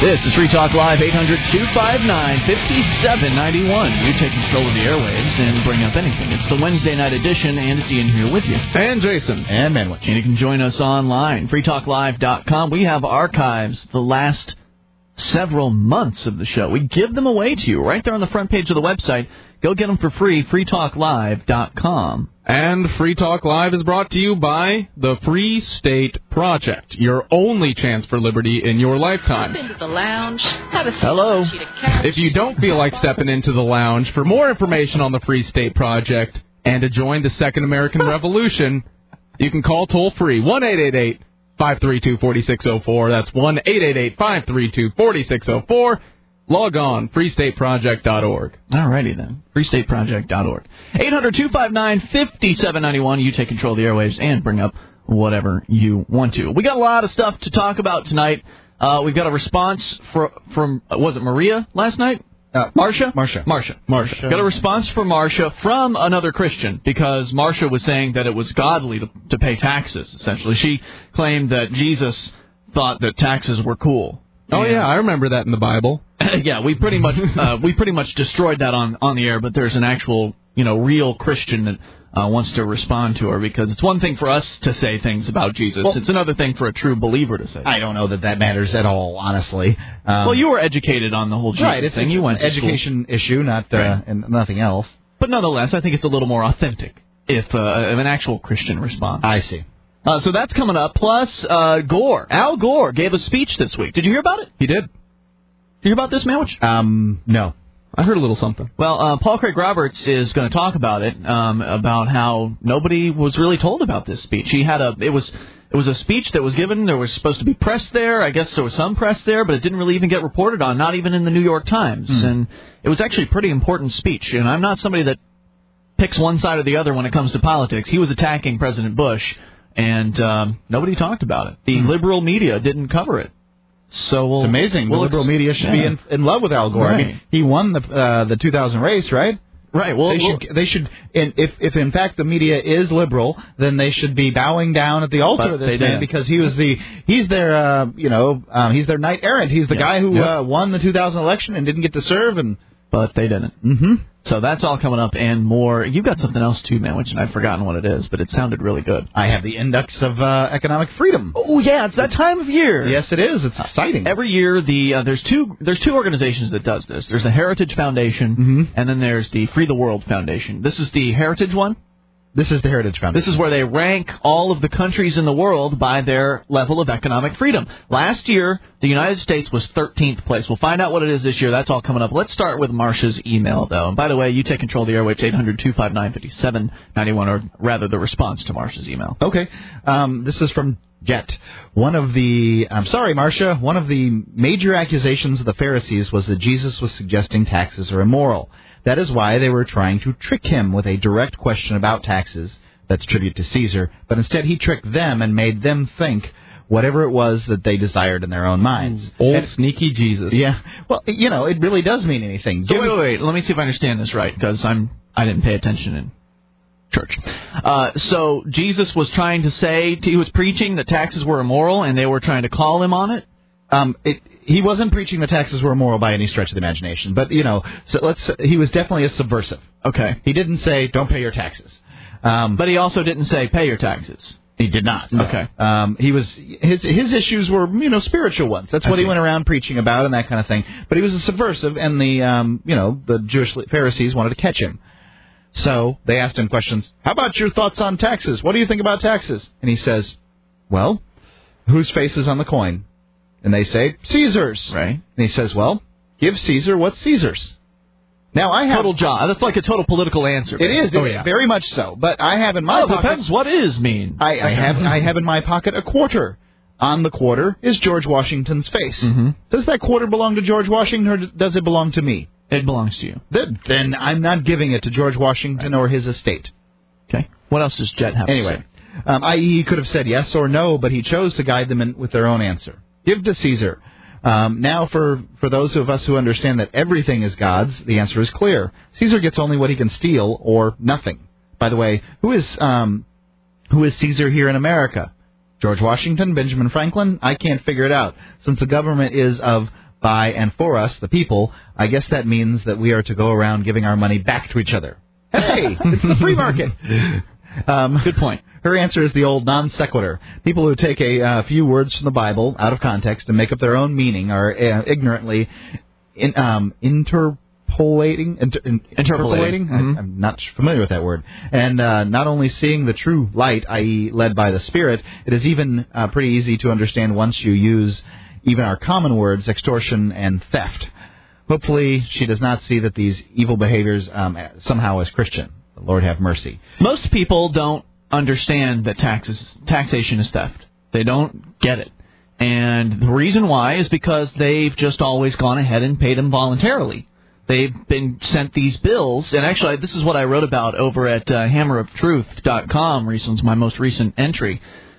This is Free Talk Live, 800-259-5791. You take control of the airwaves and bring up anything. It's the Wednesday night edition, and it's Ian here with you. And Jason. And Manwich. And you can join us online, freetalklive.com. We have archives the last several months of the show. We give them away to you right there on the front page of the website. Go get them for free, freetalklive.com. And Free Talk Live is brought to you by the Free State Project, your only chance for liberty in your lifetime. Into the lounge. Have a Hello. If you don't feel like stepping into the lounge, for more information on the Free State Project and to join the Second American Revolution, you can call toll-free 1-888-532-4604. That's 1-888-532-4604. Log on, freestateproject.org. All righty then, freestateproject.org. 800-259-5791. You take control of the airwaves and bring up whatever you want to. We got a lot of stuff to talk about tonight. We've got a response from was it Maria last night? Marcia. Got a response from Marcia from another Christian, because Marcia was saying that it was godly to pay taxes, essentially. She claimed that Jesus thought that taxes were cool. Oh, yeah, I remember that in the Bible. Yeah, we pretty much destroyed that on the air, but there's an actual, real Christian that wants to respond to her, because it's one thing for us to say things about Jesus. Well, it's another thing for a true believer to say. I don't know that matters at all, honestly. Well, you were educated on the whole Jesus thing. You went to education issue, not and nothing else. But nonetheless, I think it's a little more authentic if an actual Christian responds. I see. So that's coming up. Plus, Gore. Al Gore gave a speech this week. Did you hear about it? He did. Did you hear about this, Manwich? No. I heard a little something. Well, Paul Craig Roberts is going to talk about it, about how nobody was really told about this speech. It was a speech that was given. There was supposed to be press there. I guess there was some press there, but it didn't really even get reported on, not even in the New York Times. And it was actually a pretty important speech. And I'm not somebody that picks one side or the other when it comes to politics. He was attacking President Bush, and nobody talked about it. The liberal media didn't cover it. So it's amazing. The liberal media should be in love with Al Gore. Right. I mean, he won the 2000 race, right? Right. Well, they should. And if in fact the media is liberal, then they should be bowing down at the altar of this man, because he's their he's their knight errant. He's the guy who won the 2000 election and didn't get to serve, but they didn't. Mm-hmm. So that's all coming up and more. You've got something else too, man, which I've forgotten what it is, but it sounded really good. I have the Index of Economic Freedom. Oh yeah, it's that time of year. Yes, it is. It's exciting. Every year, there's two organizations that does this. There's the Heritage Foundation, and then there's the Free the World Foundation. This is the Heritage one. This is the Heritage Foundation. This is where they rank all of the countries in the world by their level of economic freedom. Last year, the United States was 13th place. We'll find out what it is this year. That's all coming up. Let's start with Marcia's email, though. And by the way, you take control of the airwaves, 800-259-5791, or rather the response to Marcia's email. Okay. This is from Jet. I'm sorry, Marcia. One of the major accusations of the Pharisees was that Jesus was suggesting taxes are immoral. That is why they were trying to trick him with a direct question about taxes. That's tribute to Caesar. But instead he tricked them and made them think whatever it was that they desired in their own minds. Sneaky Jesus. Yeah. Well, it really does mean anything. So wait. Let me see if I understand this right, because I didn't pay attention in church. So Jesus was trying to say, he was preaching that taxes were immoral, and they were trying to call him on it? He wasn't preaching that taxes were immoral by any stretch of the imagination, but he was definitely a subversive. Okay. He didn't say don't pay your taxes, but he also didn't say pay your taxes. He did not. No. Okay. His issues were spiritual ones. That's what he went around preaching about and that kind of thing. But he was a subversive, and the Jewish Pharisees wanted to catch him. So they asked him questions. How about your thoughts on taxes? What do you think about taxes? And he says, well, whose face is on the coin? And they say, Caesar's. Right. And he says, well, give Caesar what's Caesar's. Now, I have... Total job. That's like a total political answer. It is. Very much so. But I have in my pocket... depends what is mean. I have in my pocket a quarter. On the quarter is George Washington's face. Mm-hmm. Does that quarter belong to George Washington, or does it belong to me? It belongs to you. Then I'm not giving it to George Washington or his estate. Okay. What else does Jet have to say? I.e., he could have said yes or no, but he chose to guide them with their own answer. Give to Caesar. Now, for those of us who understand that everything is God's, the answer is clear. Caesar gets only what he can steal, or nothing. By the way, who is Caesar here in America? George Washington, Benjamin Franklin? I can't figure it out. Since the government is of by and for us, the people, I guess that means that we are to go around giving our money back to each other. Hey, it's the free market. Good point. Her answer is the old non sequitur. People who take a few words from the Bible out of context and make up their own meaning are ignorantly interpolating. Mm-hmm. I'm not familiar with that word. And not only seeing the true light, i.e. led by the Spirit, it is even pretty easy to understand once you use even our common words, extortion and theft. Hopefully she does not see that these evil behaviors somehow as Christian. The Lord have mercy. Most people don't understand that taxation is theft. They don't get it. And the reason why is because they've just always gone ahead and paid them voluntarily. They've been sent these bills, and actually this is what I wrote about over at hammeroftruth.com recently, my most recent entry.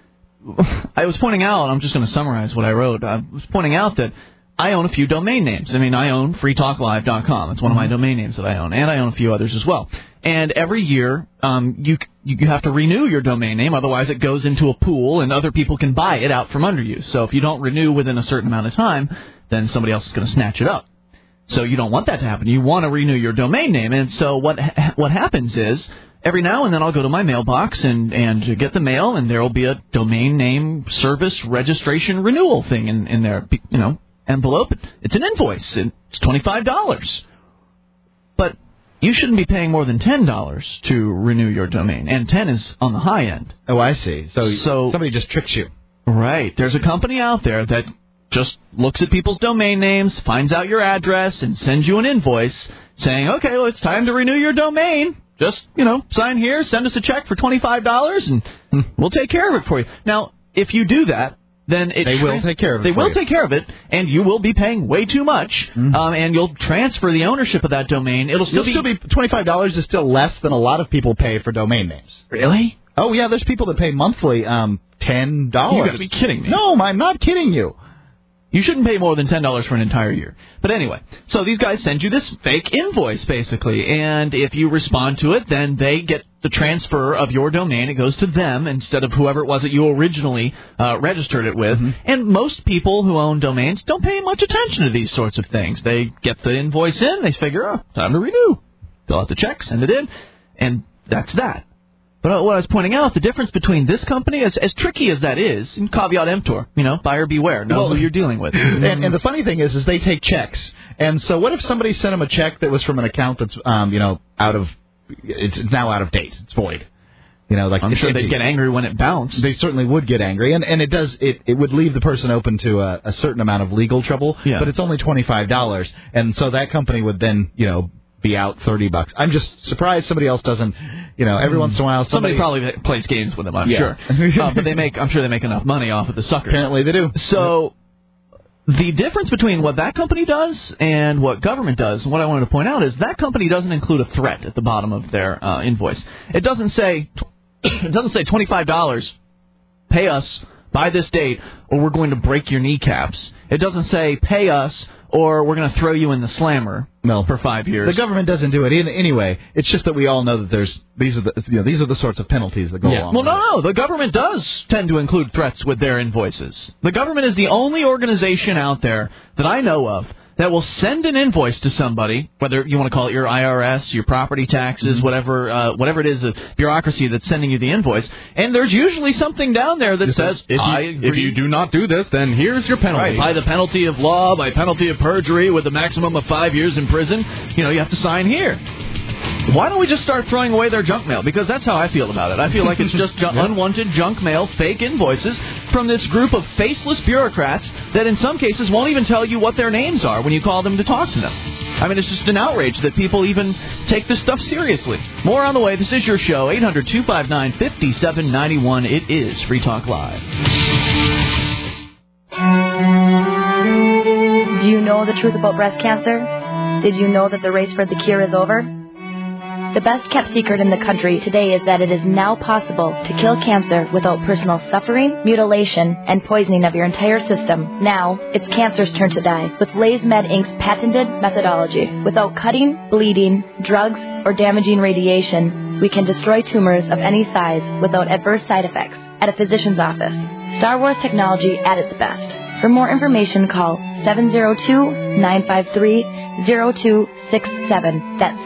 I was pointing out, I'm just going to summarize what I wrote. I was pointing out that I own a few domain names. I mean, I own freetalklive.com. It's one of my domain names that I own, and I own a few others as well. And every year, you have to renew your domain name, otherwise it goes into a pool and other people can buy it out from under you. So if you don't renew within a certain amount of time, then somebody else is going to snatch it up. So you don't want that to happen. You want to renew your domain name. And so what happens is, every now and then I'll go to my mailbox and get the mail, and there will be a domain name service registration renewal thing in there, envelope. It's an invoice. It's $25. But you shouldn't be paying more than $10 to renew your domain, and 10 is on the high end. Oh, I see. So somebody just tricks you. Right. There's a company out there that just looks at people's domain names, finds out your address, and sends you an invoice saying, okay, well, it's time to renew your domain. Just, sign here, send us a check for $25, and we'll take care of it for you. Now, if you do that, then they will take care of it. They will take care of it, and you will be paying way too much, and you'll transfer the ownership of that domain. It'll still be $25 is still less than a lot of people pay for domain names. Really? Oh yeah, there's people that pay monthly $10. You gotta be kidding me. No, I'm not kidding you. You shouldn't pay more than $10 for an entire year. But anyway, so these guys send you this fake invoice, basically, and if you respond to it, then they get the transfer of your domain. It goes to them instead of whoever it was that you originally registered it with. And most people who own domains don't pay much attention to these sorts of things. They get the invoice in, they figure, time to renew. Fill out the check, send it in, and that's that. But what I was pointing out, the difference between this company, as tricky as that is, and caveat emptor, buyer beware, know who you're dealing with. And the funny thing is they take checks. And so what if somebody sent them a check that was from an account that's, it's now out of date, it's void. I'm sure they'd get angry when it bounced. They certainly would get angry, and it would leave the person open to a certain amount of legal trouble. Yeah. But it's only $25, and so that company would then be out $30. I'm just surprised somebody else doesn't. Every once in a while somebody probably plays games with them. I'm sure, but I'm sure they make enough money off of the suckers. Apparently they do. So the difference between what that company does and what government does, and what I wanted to point out is that company doesn't include a threat at the bottom of their invoice. It doesn't say $25. Pay us by this date, or we're going to break your kneecaps. It doesn't say pay us, or we're going to throw you in the slammer for 5 years. The government doesn't do it anyway. It's just that we all know that these are the sorts of penalties that go along. Well, no. The government does tend to include threats with their invoices. The government is the only organization out there that I know of that will send an invoice to somebody, whether you want to call it your IRS, your property taxes, whatever it is, a bureaucracy that's sending you the invoice, and there's usually something down there that says, if you do not do this, then here's your penalty. Right, by the penalty of law, by penalty of perjury, with a maximum of 5 years in prison, you have to sign here. Why don't we just start throwing away their junk mail? Because that's how I feel about it. I feel like it's just unwanted junk mail, fake invoices from this group of faceless bureaucrats that in some cases won't even tell you what their names are when you call them to talk to them. I mean, it's just an outrage that people even take this stuff seriously. More on the way. This is your show, 800-259-5791. It is Free Talk Live. Do you know the truth about breast cancer? Did you know that the race for the cure is over? The best-kept secret in the country today is that it is now possible to kill cancer without personal suffering, mutilation, and poisoning of your entire system. Now, it's cancer's turn to die with Lays Med Inc.'s patented methodology. Without cutting, bleeding, drugs, or damaging radiation, we can destroy tumors of any size without adverse side effects at a physician's office. Star Wars technology at its best. For more information, call 702-953-0267. That's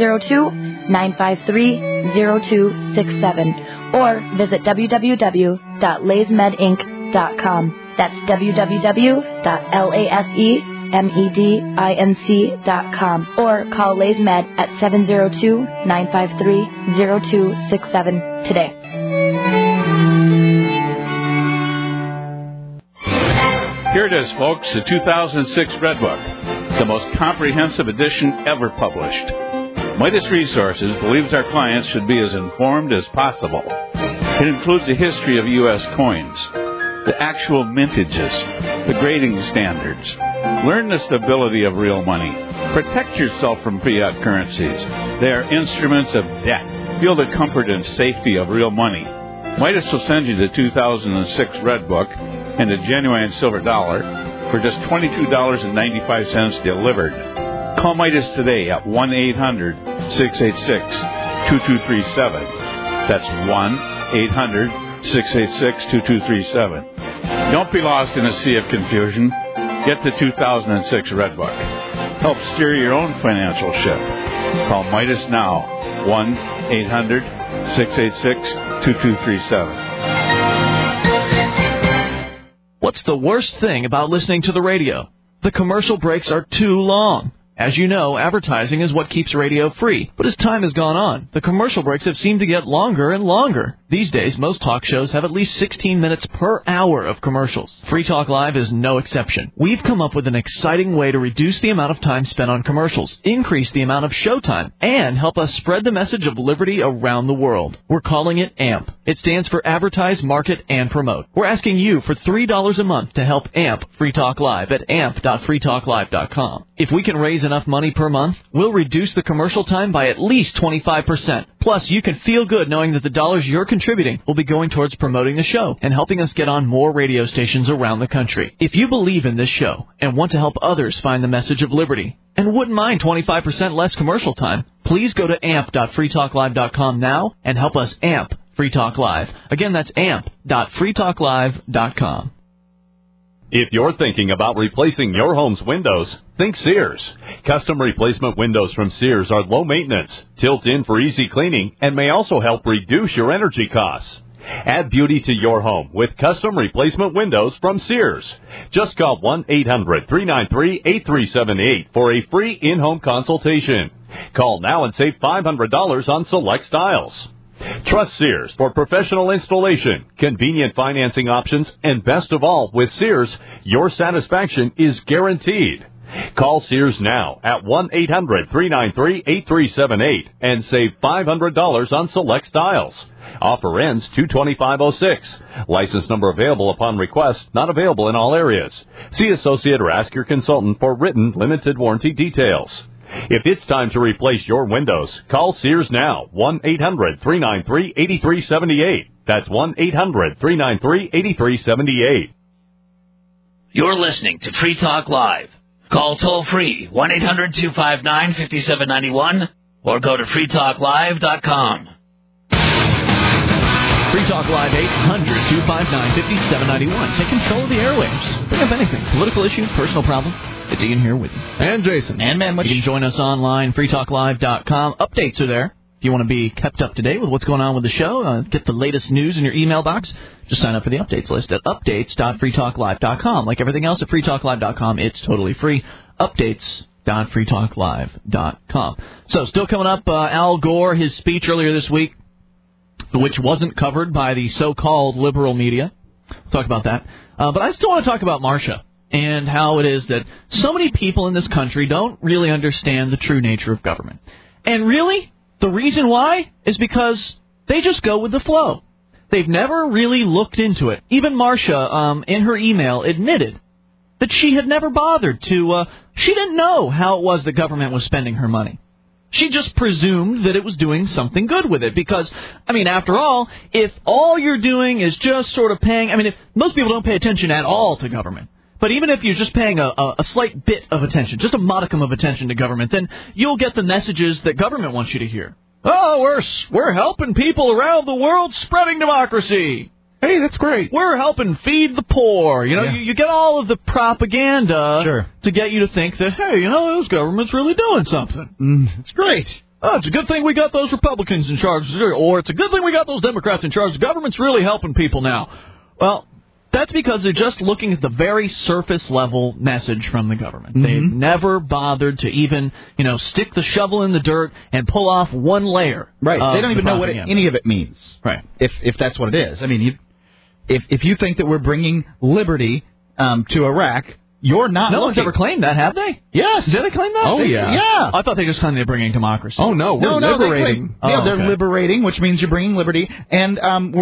702-953-0267. Or visit www.lasemedinc.com. That's www.lasemedinc.com. Or call LazeMed at 702-953-0267 today. Here it is, folks, the 2006 Red Book, the most comprehensive edition ever published. Midas Resources believes our clients should be as informed as possible. It includes a history of U.S. coins, the actual mintages, the grading standards. Learn the stability of real money. Protect yourself from fiat currencies. They are instruments of debt. Feel the comfort and safety of real money. Midas will send you the 2006 Red Book and a genuine silver dollar for just $22.95 delivered. Call Midas today at 1-800-686-2237. That's 1-800-686-2237. Don't be lost in a sea of confusion. Get the 2006 Red Book. Help steer your own financial ship. Call Midas now. 1-800-686-2237. What's the worst thing about listening to the radio? The commercial breaks are too long. As you know, advertising is what keeps radio free. But as time has gone on, the commercial breaks have seemed to get longer and longer. These days, most talk shows have at least 16 minutes per hour of commercials. Free Talk Live is no exception. We've come up with an exciting way to reduce the amount of time spent on commercials, increase the amount of showtime, and help us spread the message of liberty around the world. We're calling it AMP. It stands for Advertise, Market, and Promote. We're asking you for $3 a month to help AMP Free Talk Live at amp.freetalklive.com. If we can raise enough money per month, we'll reduce the commercial time by at least 25%. Plus, you can feel good knowing that the dollars you're contributing will be going towards promoting the show and helping us get on more radio stations around the country. If you believe in this show and want to help others find the message of liberty and wouldn't mind 25% less commercial time, please go to amp.freetalklive.com now and help us amp Free Talk Live. Again, that's amp.freetalklive.com. If you're thinking about replacing your home's windows, think Sears. Custom replacement windows from Sears are low maintenance, tilt-in for easy cleaning, and may also help reduce your energy costs. Add beauty to your home with custom replacement windows from Sears. Just call 1-800-393-8378 for a free in-home consultation. Call now and save $500 on select styles. Trust Sears for professional installation, convenient financing options, and best of all, with Sears, your satisfaction is guaranteed. Call Sears now at 1-800-393-8378 and save $500 on select styles. Offer ends 2/25/06. License number available upon request, not available in all areas. See associate or ask your consultant for written limited warranty details. If it's time to replace your windows, call Sears now, 1-800-393-8378. That's 1-800-393-8378. You're listening to Free Talk Live. Call toll-free 1-800-259-5791 or go to freetalklive.com. Free Talk Live, 800-259-5791. Take control of the airwaves. Bring up anything. Political issue, personal problem. It's Ian here with you. And Jason. And Manwich. You can join us online, freetalklive.com. Updates are there. If you want to be kept up to date with what's going on with the show, get the latest news in your email box, just sign up for the updates list at updates.freetalklive.com. Like everything else at freetalklive.com, it's totally free. Updates.freetalklive.com. So, still coming up, Al Gore, his speech earlier this week, which wasn't covered by the so-called liberal media. We'll talk about that. But I still want to talk about Marsha and how it is that so many people in this country don't really understand the true nature of government. And really, the reason why is because they just go with the flow. They've never really looked into it. Even Marsha, in her email, admitted that she had never bothered to, she didn't know how it was the government was spending her money. She just presumed that it was doing something good with it because, I mean, after all, if all you're doing is just sort of paying, I mean, if most people don't pay attention at all to government, but even if you're just paying a slight bit of attention, just a modicum of attention to government, then you'll get the messages that government wants you to hear. Oh, we're helping people around the world spreading democracy. Hey, that's great. We're helping feed the poor. You know, you get all of the propaganda to get you to think that, hey, you know, this government's really doing something. It's great. Oh, it's a good thing we got those Republicans in charge, or it's a good thing we got those Democrats in charge. The government's really helping people now. Well, that's because they're just looking at the very surface-level message from the government. They've never bothered to even, you know, stick the shovel in the dirt and pull off one layer. Right. They don't even know what any of it means. Right. If that's what it is. I mean, if you think that we're bringing liberty to Iraq, you're not No looking. one's ever claimed that, have they? Yes. Did they claim that? Oh, yeah. Yeah. I thought they just claimed they're bringing democracy. Oh, no, we're liberating. They're liberating, which means you're bringing liberty, and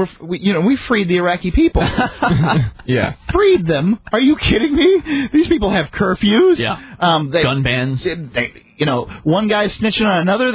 we freed the Iraqi people. Yeah. Freed them? Are you kidding me? These people have curfews. Yeah. Gun bans. One guy's snitching on another.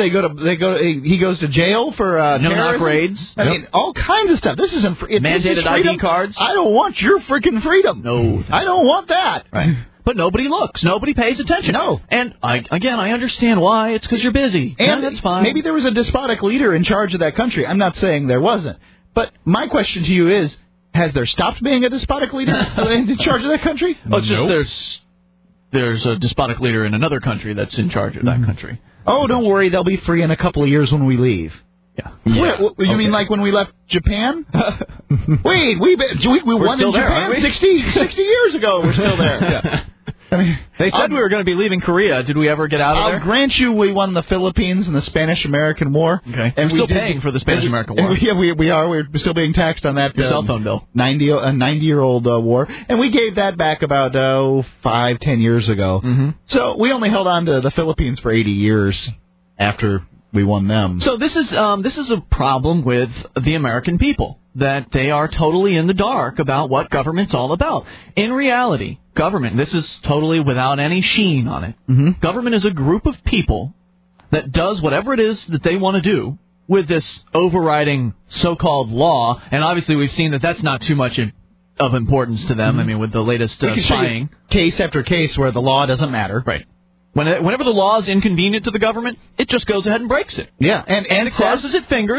He goes to jail for no-knock raids. I mean, all kinds of stuff. This isn't mandated ID cards. I don't want your freaking freedom. No, I don't want that. Right. But nobody looks. Nobody pays attention. No. And I understand why. It's because you're busy. And that's fine. Maybe there was a despotic leader in charge of that country. I'm not saying there wasn't. But my question to you is, has there stopped being a despotic leader in charge of that country? Oh, it's just there's a despotic leader in another country that's in charge of that country. Oh, don't worry. They'll be free in a couple of years when we leave. Yeah. You mean like when we left Japan? Wait, we won still in there, Japan aren't we? 60 years ago. We're still there. Yeah. I mean, They said we were going to be leaving Korea. Did we ever get out of there? I'll grant you we won the Philippines in the Spanish-American War. Okay. And we're still paying for the Spanish-American War. We are. We're still being taxed on that. Your cell phone bill. 90-year-old war. And we gave that back about 5-10 years ago. Mm-hmm. So we only held on to the Philippines for 80 years after we won them. So this is a problem with the American people, that they are totally in the dark about what government's all about. In reality, government, this is totally without any sheen on it. Government is a group of people that does whatever it is that they want to do with this overriding so-called law, and obviously we've seen that that's not too much of importance to them. I mean, with the latest spying. Case after case where the law doesn't matter. Right. Whenever the law is inconvenient to the government, it just goes ahead and breaks it. Yeah, and it crosses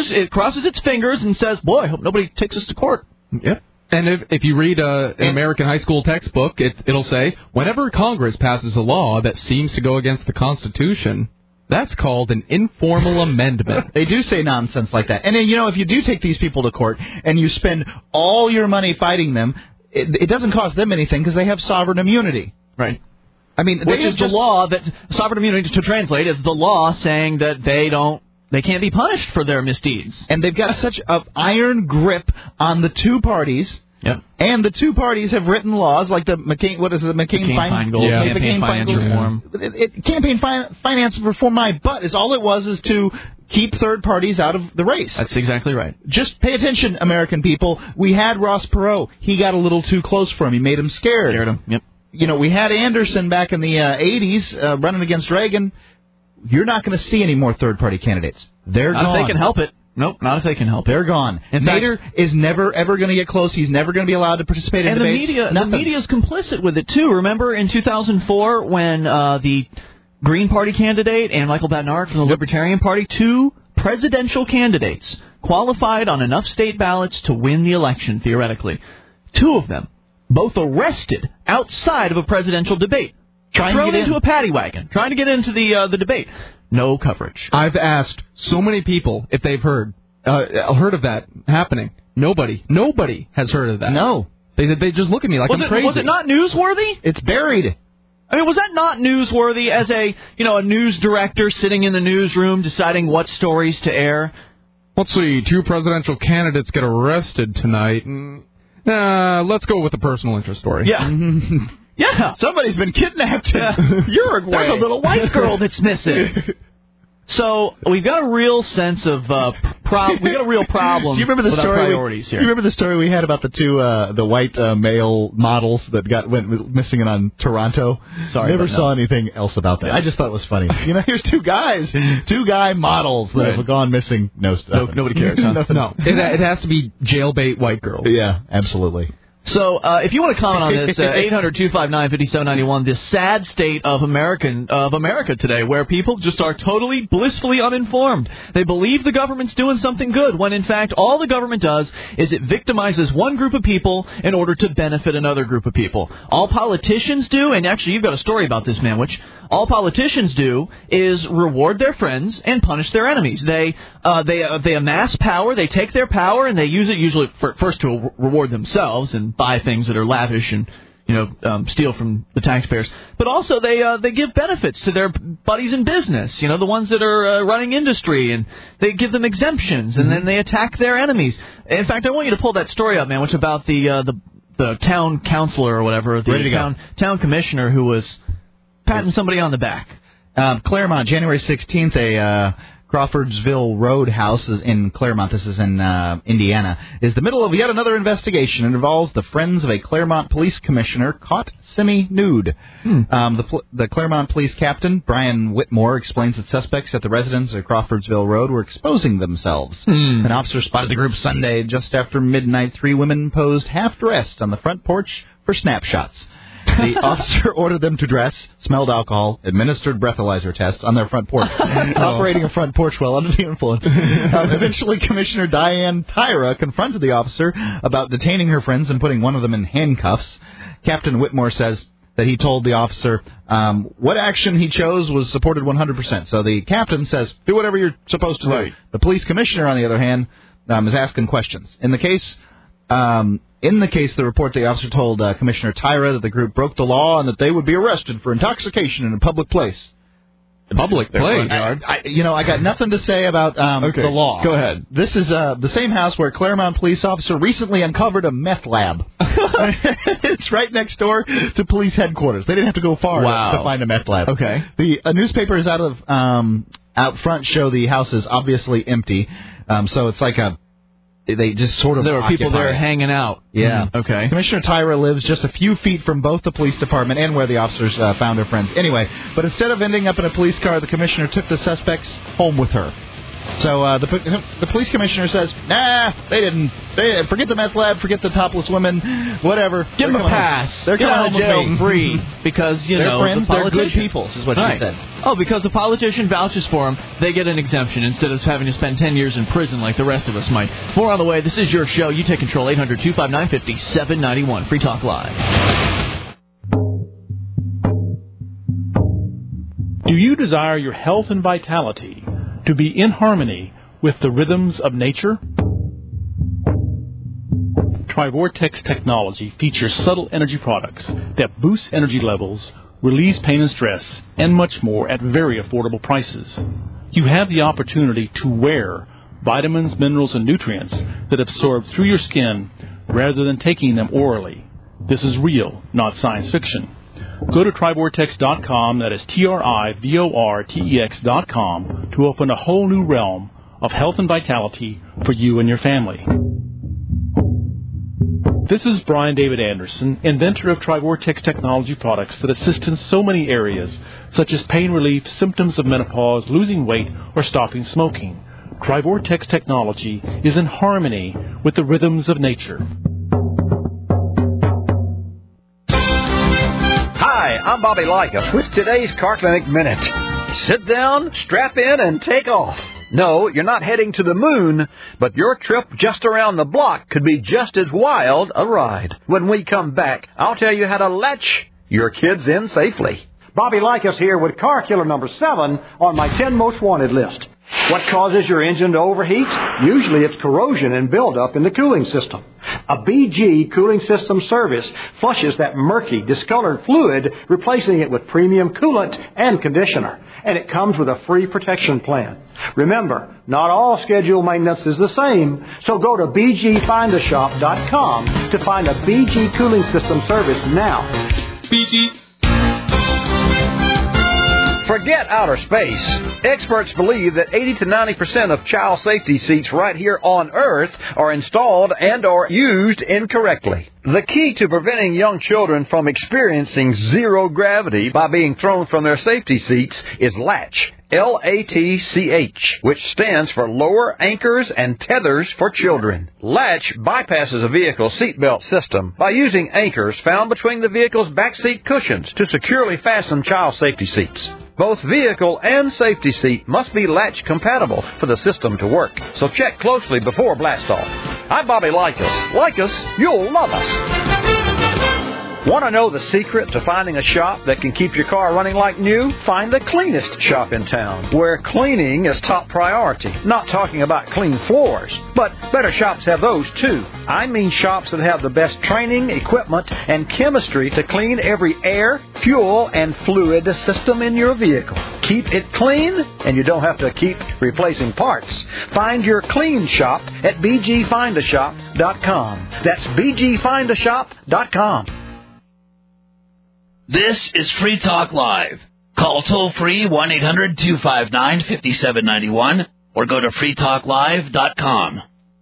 its fingers and says, boy, I hope nobody takes us to court. Yep. And if you read an American high school textbook, it'll say, whenever Congress passes a law that seems to go against the Constitution, that's called an informal amendment. They do say nonsense like that. And, if you do take these people to court and you spend all your money fighting them, it doesn't cost them anything because they have sovereign immunity. Right. I mean, which is the law that sovereign immunity, to translate, is the law saying that they can't be punished for their misdeeds. And they've got such an iron grip on the two parties. Yep. And the two parties have written laws like the McCain-Feingold campaign finance reform. Campaign finance reform. My butt is all it was is to keep third parties out of the race. That's exactly right. Just pay attention, American people. We had Ross Perot. He got a little too close for him. He made him scared. Scared him. Yep. We had Anderson back in the 80s running against Reagan. You're not going to see any more third-party candidates. They're gone. Not if they can help it. Nope, not if they can help it. They're gone. Nader is never, ever going to get close. He's never going to be allowed to participate in debates. And the media is complicit with it, too. Remember in 2004 when the Green Party candidate and Michael Badnarik from the Libertarian Party, two presidential candidates, qualified on enough state ballots to win the election, theoretically. Two of them. Both arrested outside of a presidential debate. Thrown into a paddy wagon. Trying to get into the debate. No coverage. I've asked so many people if they've heard of that happening. Nobody has heard of that. No. They just look at me like I'm crazy. Was it not newsworthy? It's buried. I mean, was that not newsworthy as a news director sitting in the newsroom deciding what stories to air? Let's see, two presidential candidates get arrested tonight. Let's go with the personal interest story. Yeah. Yeah. Somebody's been kidnapped in Uruguay. There's a little white girl that's missing. So we've got a real sense of we got a real problem. Do you remember the with story? Our priorities here. Do you remember the story we had about the two the white male models that went missing on Toronto? Sorry, never saw anything else about that. I just thought it was funny. Here's two guy models that have gone missing. No stuff. Nobody cares. Huh? No, it has to be jailbait white girls. Yeah, absolutely. So, if you want to comment on this, 800-259-5791, the sad state of America today, where people just are totally blissfully uninformed. They believe the government's doing something good, when in fact all the government does is it victimizes one group of people in order to benefit another group of people. All politicians do, and actually you've got a story about this, man, which all politicians do is reward their friends and punish their enemies. They amass power, they take their power, and they use it usually first to reward themselves and buy things that are lavish and steal from the taxpayers. But also they give benefits to their buddies in business, the ones that are running industry, and they give them exemptions, and then they attack their enemies. In fact, I want you to pull that story up, man, which is about the town councilor or whatever, the town commissioner who was patting somebody on the back. Claremont, January 16th, a Crawfordsville Road house in Claremont, this is in Indiana, is the middle of yet another investigation. It involves the friends of a Claremont police commissioner caught semi-nude. The Claremont police captain, Brian Whitmore, explains that suspects at the residence of Crawfordsville Road were exposing themselves. An officer spotted the group Sunday just after midnight. 3 women posed half-dressed on the front porch for snapshots. The officer ordered them to dress, smelled alcohol, administered breathalyzer tests on their front porch, operating a front porch while under the influence. Eventually, Commissioner Diane Tyra confronted the officer about detaining her friends and putting one of them in handcuffs. Captain Whitmore says that he told the officer what action he chose was supported 100%. So the captain says, do whatever you're supposed to do. The police commissioner, on the other hand, is asking questions. In the case, the report, the officer told Commissioner Tyra that the group broke the law and that they would be arrested for intoxication in a public place. Public place? I got nothing to say about the law. Go ahead. This is the same house where a Claremont police officer recently uncovered a meth lab. It's right next door to police headquarters. They didn't have to go far to find a meth lab. Okay. The newspapers out front show the house is obviously empty, so it's like they just sort of there were people there hanging out. Yeah. Okay. Commissioner Tyra lives just a few feet from both the police department and where the officers found their friends. Anyway, but instead of ending up in a police car, the commissioner took the suspects home with her. So the police commissioner says, nah, they didn't. Forget the meth lab, forget the topless women, whatever. Give them a pass. They're coming out of jail free because, they're friends, they're good people, is what she said. Oh, because the politician vouches for them, they get an exemption instead of having to spend 10 years in prison like the rest of us might. More on the way. This is your show. You take control. 800-259-5791. Free Talk Live. Do you desire your health and vitality to be in harmony with the rhythms of nature? Trivortex technology features subtle energy products that boost energy levels, release pain and stress, and much more at very affordable prices. You have the opportunity to wear vitamins, minerals, and nutrients that absorb through your skin rather than taking them orally. This is real, not science fiction. Go to Trivortex.com, that is TRIVORTEX.com, to open a whole new realm of health and vitality for you and your family. This is Brian David Anderson, inventor of Trivortex technology products that assist in so many areas, such as pain relief, symptoms of menopause, losing weight, or stopping smoking. Trivortex technology is in harmony with the rhythms of nature. Hi, I'm Bobby Likas with today's Car Clinic Minute. Sit down, strap in, and take off. No, you're not heading to the moon, but your trip just around the block could be just as wild a ride. When we come back, I'll tell you how to latch your kids in safely. Bobby Likas here with car killer number 7 on my 10 most wanted list. What causes your engine to overheat? Usually it's corrosion and buildup in the cooling system. A BG cooling system service flushes that murky, discolored fluid, replacing it with premium coolant and conditioner. And it comes with a free protection plan. Remember, not all scheduled maintenance is the same, so go to bgfindashop.com to find a BG cooling system service now. BG. Forget outer space. Experts believe that 80 to 90% of child safety seats right here on Earth are installed and or used incorrectly. The key to preventing young children from experiencing zero gravity by being thrown from their safety seats is LATCH. LATCH, which stands for Lower Anchors and Tethers for Children. LATCH bypasses a vehicle's seatbelt system by using anchors found between the vehicle's backseat cushions to securely fasten child safety seats. Both vehicle and safety seat must be latch compatible for the system to work, so check closely before blast off. I'm Bobby Likas. Like us, you'll love us. Want to know the secret to finding a shop that can keep your car running like new? Find the cleanest shop in town, where cleaning is top priority. Not talking about clean floors, but better shops have those too. I mean shops that have the best training, equipment, and chemistry to clean every air, fuel, and fluid system in your vehicle. Keep it clean, and you don't have to keep replacing parts. Find your clean shop at bgfindashop.com. That's bgfindashop.com. This is Free Talk Live. Call toll-free 1-800-259-5791 or go to freetalklive.com.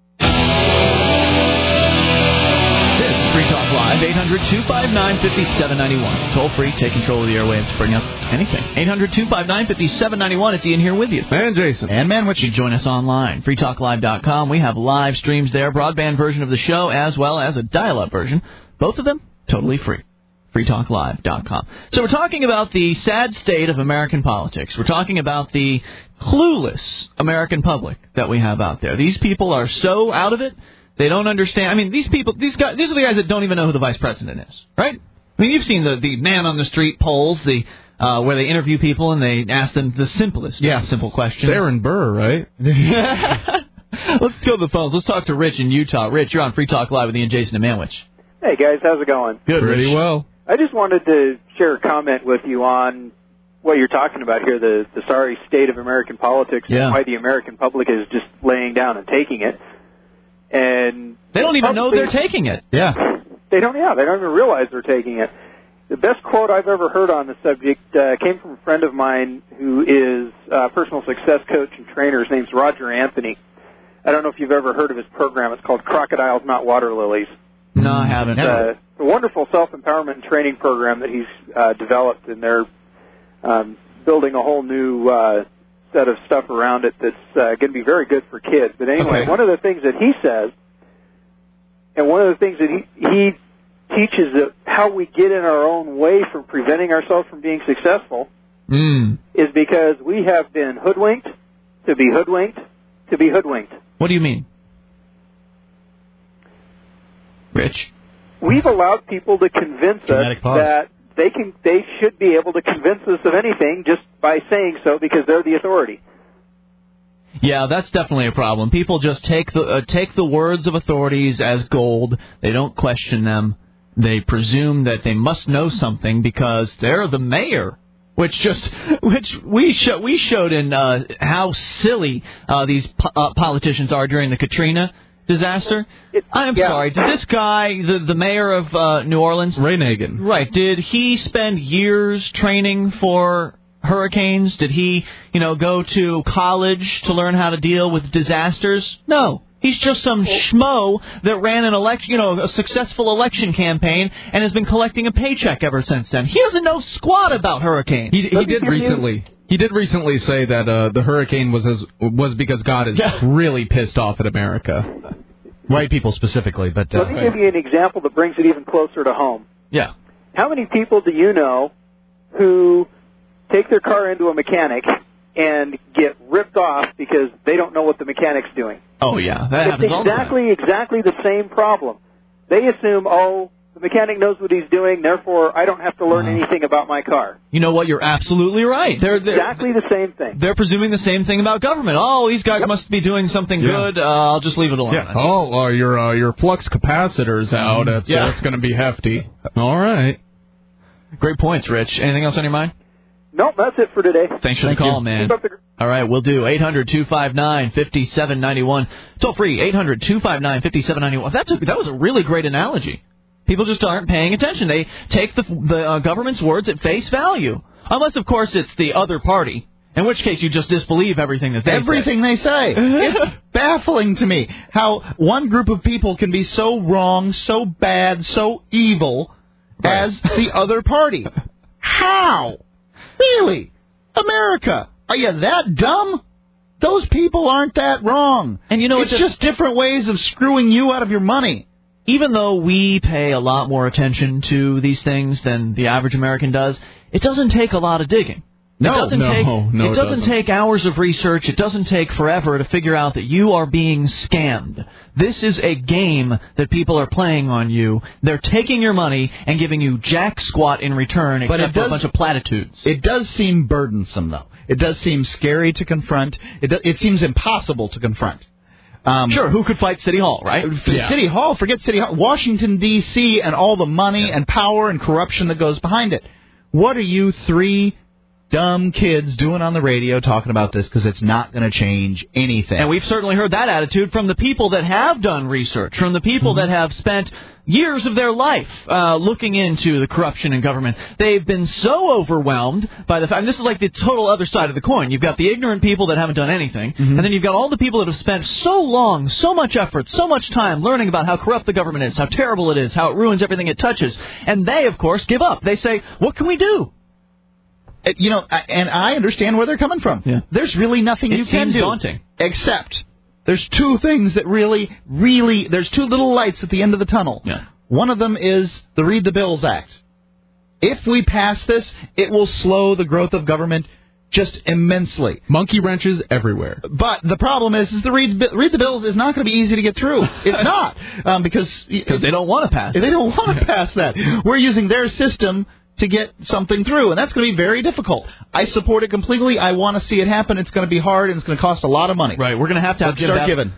This is Free Talk Live, 800-259-5791. Toll-free, take control of the airwaves, bring up anything. 800-259-5791. It's Ian here with you. And Jason. And Manwich. You join us online, freetalklive.com. We have live streams there, broadband version of the show, as well as a dial-up version. Both of them totally free. freetalklive.com. So we're talking about the sad state of American politics. We're talking about the clueless American public that we have out there. These people are so out of it, they don't understand. I mean, these are the guys that don't even know who the vice president is, right? I mean, you've seen the man on the street polls, where they interview people and they ask them the simplest, simple questions. Aaron Burr, right? Let's go to the phones. Let's talk to Rich in Utah. Rich, you're on Free Talk Live with Ian, Jason, and Manwich. Hey, guys. How's it going? Good, Pretty Rich. well. I just wanted to share a comment with you on what you're talking about here, the sorry state of American politics and why the American public is just laying down and taking it. And they don't even know they're taking it. Yeah. They don't even realize they're taking it. The best quote I've ever heard on the subject came from a friend of mine who is a personal success coach and trainer. His name's Roger Anthony. I don't know if you've ever heard of his program. It's called Crocodiles, Not Water Lilies. No, I haven't. It's a wonderful self-empowerment and training program that he's developed, and they're building a whole new set of stuff around it that's going to be very good for kids. But anyway, One of the things that he says, and one of the things that he teaches that how we get in our own way from preventing ourselves from being successful is because we have been hoodwinked to be hoodwinked to be hoodwinked. What do you mean? Rich? We've allowed people to convince us that they should be able to convince us of anything just by saying so because they're the authority. Yeah, that's definitely a problem. People just take the words of authorities as gold. They don't question them. They presume that they must know something because they're the mayor. Which we showed in how silly these politicians are during the Katrina disaster. I'm sorry. Did this guy, the mayor of New Orleans, Ray Nagin, right? Did he spend years training for hurricanes? Did he, go to college to learn how to deal with disasters? No. He's just some schmo that ran an election, a successful election campaign and has been collecting a paycheck ever since then. He doesn't know squat about hurricanes. He did recently say that the hurricane was because God is really pissed off at America. White people specifically, but let me give you an example that brings it even closer to home. Yeah. How many people do you know who take their car into a mechanic and get ripped off because they don't know what the mechanic's doing? Oh, yeah. That happens all the time. It's exactly the same problem. They assume, the mechanic knows what he's doing, therefore I don't have to learn anything about my car. You know what? You're absolutely right. They're exactly the same thing. They're presuming the same thing about government. Oh, these guys must be doing something good. I'll just leave it alone. Yeah. Oh, your flux capacitor's out. It's going to be hefty. All right. Great points, Rich. Anything else on your mind? Nope, that's it for today. Thanks for the call, man. All right, we'll do 800-259-5791. Toll free, 800-259-5791. That was a really great analogy. People just aren't paying attention. They take the government's words at face value. Unless, of course, it's the other party. In which case, you just disbelieve everything that they say. Everything they say. It's baffling to me how one group of people can be so wrong, so bad, so evil as the other party. How? Really? America, are you that dumb? Those people aren't that wrong. And you know, it's just different ways of screwing you out of your money. Even though we pay a lot more attention to these things than the average American does, it doesn't take a lot of digging. It doesn't take hours of research. It doesn't take forever to figure out that you are being scammed. This is a game that people are playing on you. They're taking your money and giving you jack squat in return, except for a bunch of platitudes. It does seem burdensome, though. It does seem scary to confront. It seems impossible to confront. Sure, who could fight City Hall, right? City Hall, forget City Hall. Washington, D.C., and all the money and power and corruption that goes behind it. What are you three dumb kids doing on the radio talking about this, because it's not going to change anything? And we've certainly heard that attitude from the people that have done research, from the people that have spent years of their life looking into the corruption in government. They've been so overwhelmed by the fact, and this is like the total other side of the coin. You've got the ignorant people that haven't done anything, and then you've got all the people that have spent so long, so much effort, so much time learning about how corrupt the government is, how terrible it is, how it ruins everything it touches. And they, of course, give up. They say, what can we do? You know, and I understand where they're coming from. Yeah. There's really nothing you can do. Daunting. Except there's two things that really, there's two little lights at the end of the tunnel. Yeah. One of them is the Read the Bills Act. If we pass this, it will slow the growth of government just immensely. Monkey wrenches everywhere. But the problem is the Read the Bills is not going to be easy to get through. It's not. Because they don't want to pass it. They don't want to pass that. We're using their system to get something through, and that's going to be very difficult. I support it completely. I want to see it happen. It's going to be hard, and it's going to cost a lot of money. Right. We're going to have to have Jim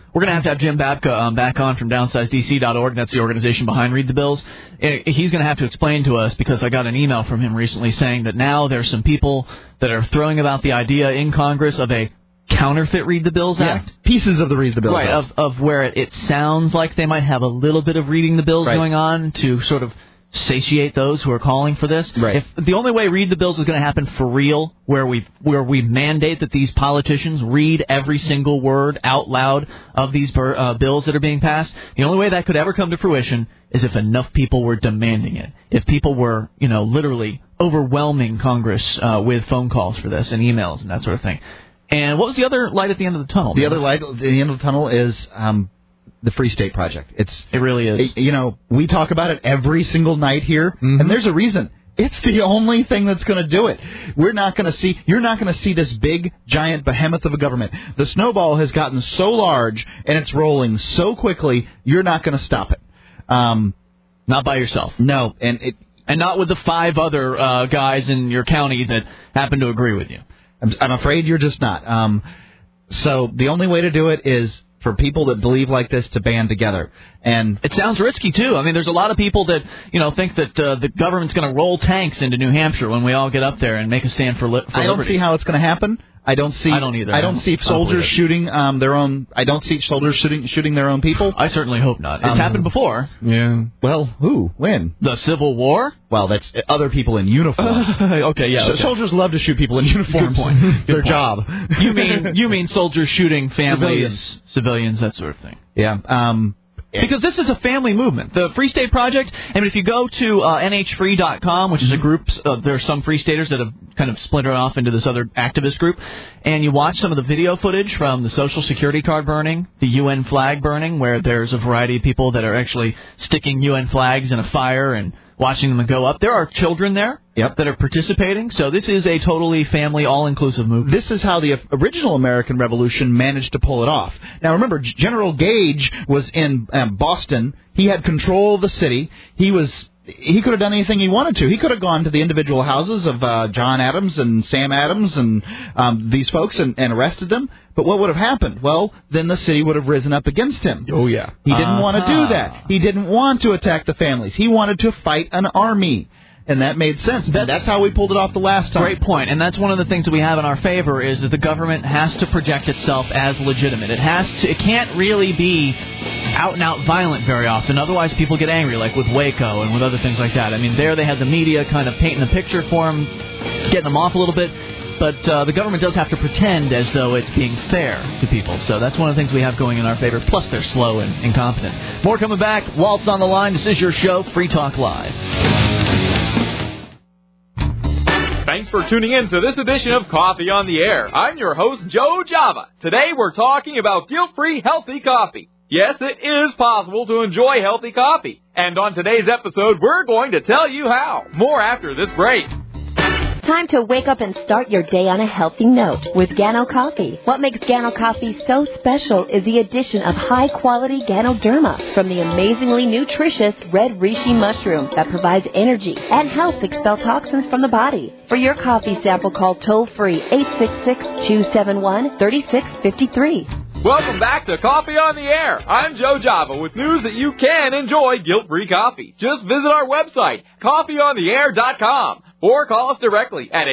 Babka back on from downsizedc.org. That's the organization behind Read the Bills. He's going to have to explain to us, because I got an email from him recently saying that now there's some people that are throwing about the idea in Congress of a counterfeit Read the Bills Act. Pieces of the Read the Bills Act. Right, of where it sounds like they might have a little bit of reading the bills going on to sort of satiate those who are calling for this. Right. If the only way Read the Bills is going to happen for real, where we mandate that these politicians read every single word out loud of these bills that are being passed, the only way that could ever come to fruition is if enough people were demanding it. If people were, literally overwhelming Congress with phone calls for this and emails and that sort of thing. And what was the other light at the end of the tunnel? The other light at the end of the tunnel is the Free State Project. It really is. We talk about it every single night here, and there's a reason. It's the only thing that's going to do it. You're not going to see this big, giant behemoth of a government. The snowball has gotten so large, and it's rolling so quickly, you're not going to stop it. Not by yourself. No, and not with the 5 other guys in your county that happen to agree with you. I'm afraid you're just not. So the only way to do it is for people that believe like this to band together. And it sounds risky, too. I mean, there's a lot of people that, think that the government's going to roll tanks into New Hampshire when we all get up there and make a stand for liberty. I don't see how it's going to happen. I don't either. I don't see soldiers shooting their own. I don't see soldiers shooting their own people. I certainly hope not. It's happened before. Yeah. Well, who? When? The Civil War? Well, that's other people in uniform. Okay, yeah. Okay. Soldiers love to shoot people in uniforms. Good point. Their job. You mean soldiers shooting families, civilians, that sort of thing. Yeah. Because this is a family movement. The Free State Project, I mean, if you go to nhfree.com, which is a group, there are some Free Staters that have kind of splintered off into this other activist group, and you watch some of the video footage from the Social Security card burning, the UN flag burning, where there's a variety of people that are actually sticking UN flags in a fire and watching them go up. There are children there that are participating, so this is a totally family, all-inclusive movement. This is how the original American Revolution managed to pull it off. Now, remember, General Gage was in Boston. He had control of the city. He could have done anything he wanted to. He could have gone to the individual houses of John Adams and Sam Adams and these folks and arrested them. But what would have happened? Well, then the city would have risen up against him. Oh, yeah. He didn't want to do that. He didn't want to attack the families. He wanted to fight an army. And that made sense. That's how we pulled it off the last time. Great point. And that's one of the things that we have in our favor is that the government has to project itself as legitimate. It can't really be out-and-out violent very often. Otherwise, people get angry, like with Waco and with other things like that. I mean, there they had the media kind of painting the picture for them, getting them off a little bit. But the government does have to pretend as though it's being fair to people. So that's one of the things we have going in our favor. Plus, they're slow and incompetent. More coming back. Walt's on the line. This is your show, Free Talk Live. Thanks for tuning in to this edition of Coffee on the Air. I'm your host, Joe Java. Today, we're talking about guilt-free healthy coffee. Yes, it is possible to enjoy healthy coffee. And on today's episode, we're going to tell you how. More after this break. Time to wake up and start your day on a healthy note with Gano Coffee. What makes Gano Coffee so special is the addition of high-quality Ganoderma from the amazingly nutritious red reishi mushroom that provides energy and helps expel toxins from the body. For your coffee sample, call toll-free 866-271-3653. Welcome back to Coffee on the Air. I'm Joe Java with news that you can enjoy guilt-free coffee. Just visit our website, coffeeontheair.com, or call us directly at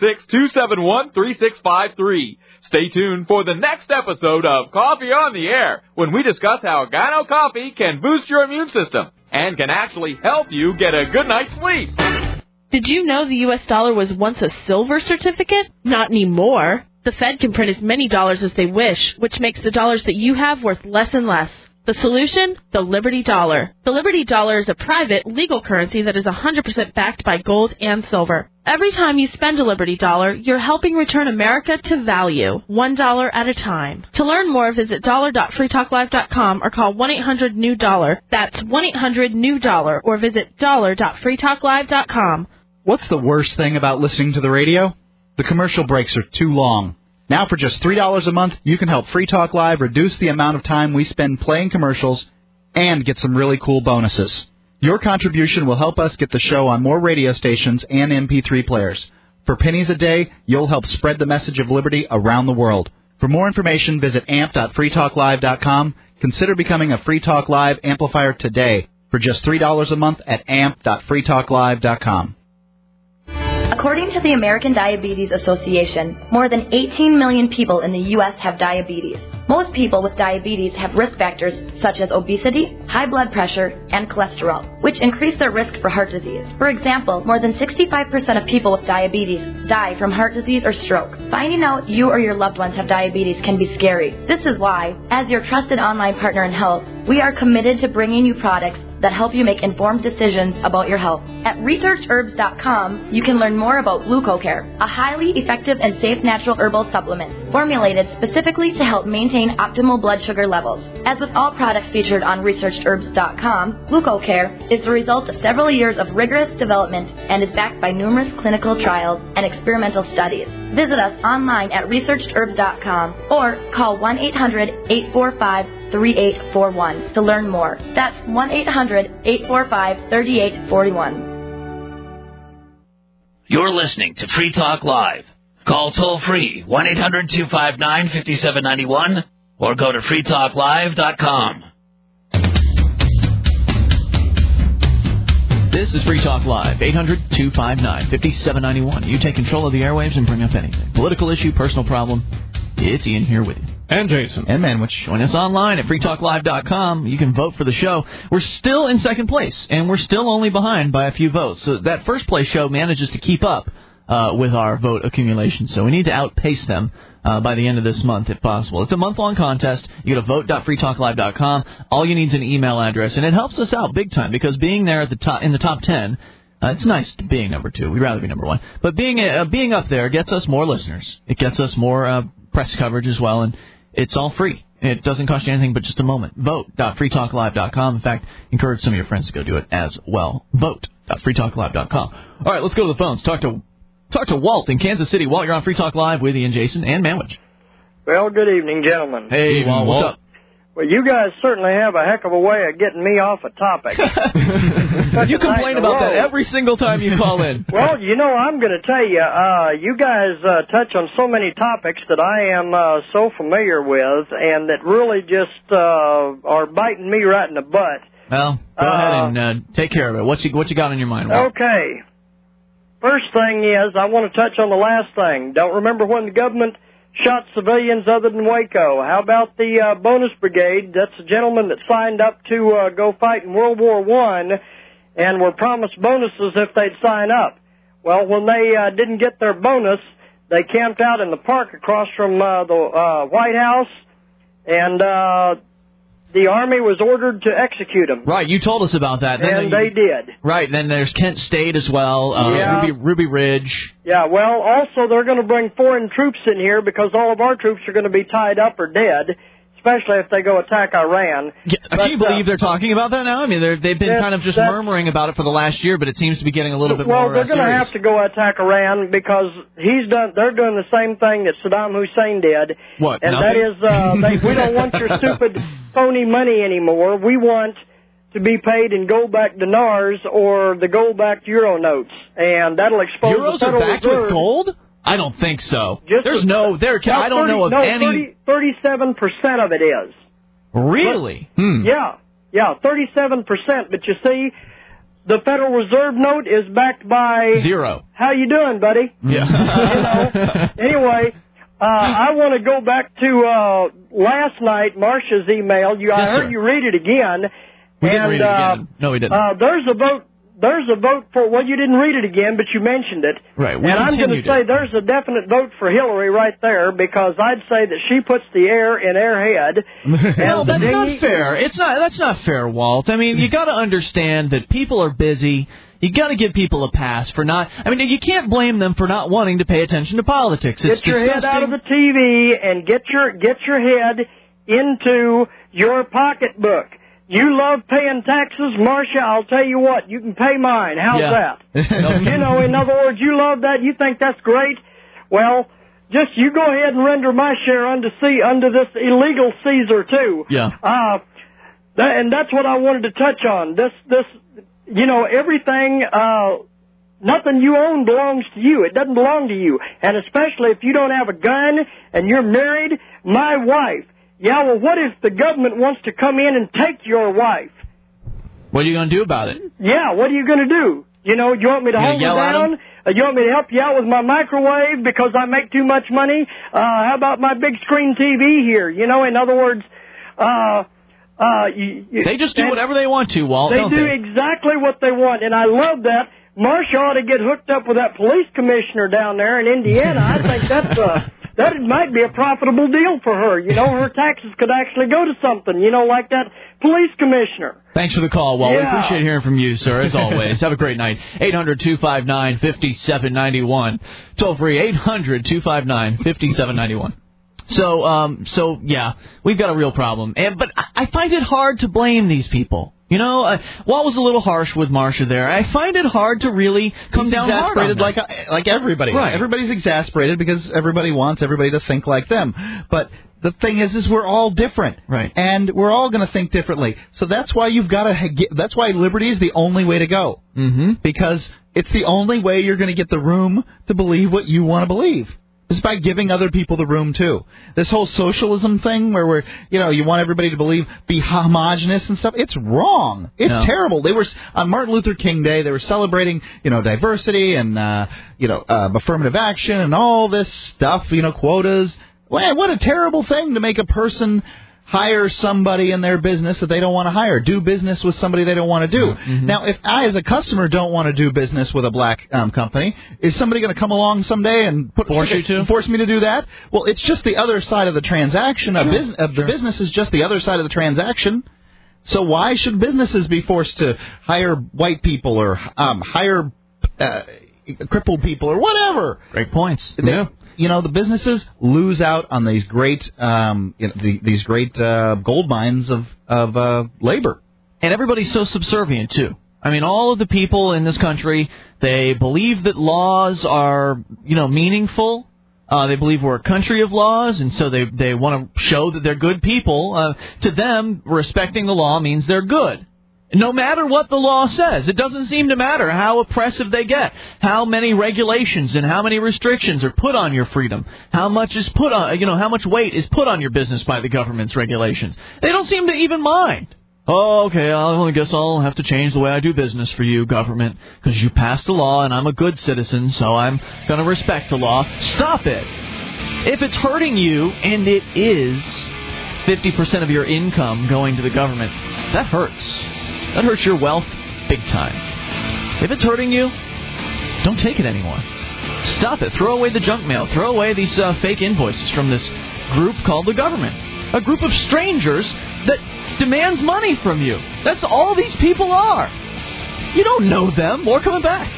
866-271-3653. Stay tuned for the next episode of Coffee on the Air, when we discuss how Gano Coffee can boost your immune system and can actually help you get a good night's sleep. Did you know the U.S. dollar was once a silver certificate? Not anymore. The Fed can print as many dollars as they wish, which makes the dollars that you have worth less and less. The solution? The Liberty Dollar. The Liberty Dollar is a private, legal currency that is 100% backed by gold and silver. Every time you spend a Liberty Dollar, you're helping return America to value, $1 at a time. To learn more, visit dollar.freetalklive.com or call 1-800-NEW-DOLLAR. That's 1-800-NEW-DOLLAR, or visit dollar.freetalklive.com. What's the worst thing about listening to the radio? The commercial breaks are too long. Now for just $3 a month, you can help Free Talk Live reduce the amount of time we spend playing commercials and get some really cool bonuses. Your contribution will help us get the show on more radio stations and MP3 players. For pennies a day, you'll help spread the message of liberty around the world. For more information, visit amp.freetalklive.com. Consider becoming a Free Talk Live amplifier today for just $3 a month at amp.freetalklive.com. According to the American Diabetes Association, more than 18 million people in the U.S. have diabetes. Most people with diabetes have risk factors such as obesity, high blood pressure, and cholesterol, which increase their risk for heart disease. For example, more than 65% of people with diabetes die from heart disease or stroke. Finding out you or your loved ones have diabetes can be scary. This is why, as your trusted online partner in health, we are committed to bringing you products that help you make informed decisions about your health. At ResearchHerbs.com, you can learn more about GlucoCare, a highly effective and safe natural herbal supplement formulated specifically to help maintain optimal blood sugar levels. As with all products featured on ResearchHerbs.com, GlucoCare is the result of several years of rigorous development and is backed by numerous clinical trials and experimental studies. Visit us online at ResearchHerbs.com or call 1-800-845-3841 to learn more. That's 1-800-845-3841. You're listening to Free Talk Live. Call toll-free 1-800-259-5791 or go to freetalklive.com. This is Free Talk Live, 800-259-5791. You take control of the airwaves and bring up anything. Political issue, personal problem. It's Ian here with you. And Jason. And Manwich. Join us online at freetalklive.com. You can vote for the show. We're still in second place, and we're still only behind by a few votes. So that first place show manages to keep up with our vote accumulation. So we need to outpace them by the end of this month, if possible. It's a month-long contest. You go to vote.freetalklive.com. All you need is an email address, and it helps us out big time because being there at the top, in the top 10, it's nice being number 2. We'd rather be number 1. But being up there gets us more listeners. It gets us more press coverage as well, and it's all free. It doesn't cost you anything but just a moment. Vote.freetalklive.com. In fact, encourage some of your friends to go do it as well. Vote.freetalklive.com. All right, let's go to the phones. Talk to Walt in Kansas City. Walt, you're on Free Talk Live with Ian, Jason, and Manwich. Well, good evening, gentlemen. Hey, Walt, what's up? Well, you guys certainly have a heck of a way of getting me off a topic. You complain about that every single time you call in. Well, you know, I'm going to tell you, you guys touch on so many topics that I am so familiar with and that really just are biting me right in the butt. Well, go ahead and take care of it. What you got on your mind, Walt? Okay. First thing is, I want to touch on the last thing. Don't remember when the government shot civilians other than Waco? How about the bonus brigade? That's a gentleman that signed up to go fight in World War I and were promised bonuses if they'd sign up. Well, when they didn't get their bonus, they camped out in the park across from the White House, and the Army was ordered to execute them. Right, you told us about that. And they did. Right, and then there's Kent State as well, Ruby Ridge. Yeah, well, also they're going to bring foreign troops in here because all of our troops are going to be tied up or dead, especially if they go attack Iran. Yeah, can you believe they're talking about that now? I mean, they've been kind of just murmuring about it for the last year, but it seems to be getting a little bit more Well, they're going to have to go attack Iran because they're doing the same thing that Saddam Hussein did. What? And that is, we don't want your stupid phony money anymore. We want to be paid in gold-backed dinars or the gold-backed euro notes, and that'll expose Euros the Federal are backed Reserve. with gold? I don't think so. I don't know of any. 37% of it is. Really? Yeah, 37%. But you see, the Federal Reserve note is backed by zero. How you doing, buddy? Yeah. Anyway, I want to go back to last night, Marcia's email. I heard you read it again. We didn't read it again. No, we didn't. There's a vote for, well, you didn't read it again, but you mentioned it. Right. And I'm going to say there's a definite vote for Hillary right there because I'd say that she puts the air in airhead. Well, that's not fair. That's not fair, Walt. I mean, you got to understand that people are busy. You got to give people a pass for not. I mean, you can't blame them for not wanting to pay attention to politics. It's get your head out of the TV and get your head into your pocketbook. You love paying taxes, Marcia, I'll tell you what, you can pay mine. How's that? In other words, you love that, you think that's great? Well, just you go ahead and render my share under this illegal Caesar, too. Yeah. And that's what I wanted to touch on. This everything, nothing you own belongs to you. It doesn't belong to you. And especially if you don't have a gun and you're married, my wife. Yeah, well, what if the government wants to come in and take your wife? What are you going to do about it? Yeah, what are you going to do? You want me to hold her down? You want me to help you out with my microwave because I make too much money? How about my big screen TV here? In other words, they just do whatever they want to, Walt, don't they? They do exactly what they want, and I love that. Marcia ought to get hooked up with that police commissioner down there in Indiana. I think that might be a profitable deal for her. Her taxes could actually go to something, like that police commissioner. Thanks for the call, Walt. We appreciate hearing from you, sir, as always. Have a great night. 800-259-5791. Toll free, 800-259-5791. So yeah, we've got a real problem. But I find it hard to blame these people. Walt was a little harsh with Marcia there. I find it hard to really come down hard on them. like everybody. Right. Everybody's exasperated because everybody wants everybody to think like them. But the thing is we're all different. Right. And we're all going to think differently. So that's why that's why liberty is the only way to go. Mm-hmm. Because it's the only way you're going to get the room to believe what you want to believe. Is by giving other people the room, too. This whole socialism thing where you want everybody to be homogenous and stuff, it's wrong. It's terrible. They were, on Martin Luther King Day, they were celebrating, diversity and, affirmative action and all this stuff, quotas. Well, what a terrible thing to make a person hire somebody in their business that they don't want to hire, do business with somebody they don't want to do. Mm-hmm. Now, if I, as a customer, don't want to do business with a black company, is somebody going to come along someday and force me to do that? Well, it's just the other side of the transaction. The business is just the other side of the transaction. So why should businesses be forced to hire white people or hire crippled people or whatever? Great points. The businesses lose out on these great gold mines of labor. And everybody's so subservient, too. I mean, all of the people in this country, they believe that laws are, meaningful. They believe we're a country of laws, and so they want to show that they're good people. To them, respecting the law means they're good. No matter what the law says, it doesn't seem to matter how oppressive they get, how many regulations and how many restrictions are put on your freedom, how much is put on, how much weight is put on your business by the government's regulations. They don't seem to even mind. Oh, okay, I guess I'll have to change the way I do business for you, government, because you passed a law and I'm a good citizen, so I'm going to respect the law. Stop it. If it's hurting you, and it is 50% of your income going to the government, that hurts. That hurts your wealth big time. If it's hurting you, don't take it anymore. Stop it. Throw away the junk mail. Throw away these fake invoices from this group called the government. A group of strangers that demands money from you. That's all these people are. You don't know them. More coming back.